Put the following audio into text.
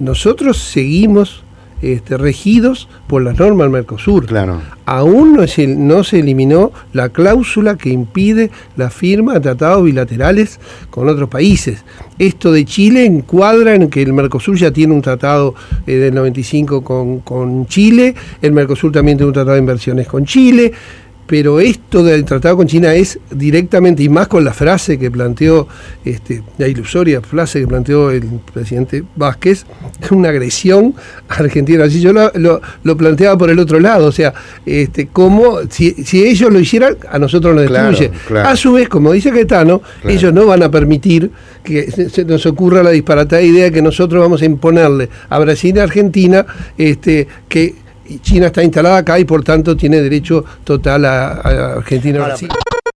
nosotros seguimos regidos por las normas del Mercosur. Claro. Aún no se eliminó la cláusula que impide la firma de tratados bilaterales con otros países. Esto de Chile encuadra en que el Mercosur ya tiene un tratado del 95 con Chile, el Mercosur también tiene un tratado de inversiones con Chile, pero esto del tratado con China es directamente, y más con la frase que planteó, la ilusoria frase que planteó el presidente Vázquez, es una agresión a Argentina. Así yo lo planteaba por el otro lado, o sea, como si ellos lo hicieran, a nosotros nos destruye. Claro. A su vez, como dice Caetano, ellos no van a permitir que se nos ocurra la disparatada idea de que nosotros vamos a imponerle a Brasil y a Argentina que China está instalada acá y por tanto tiene derecho total a Argentina y Brasil.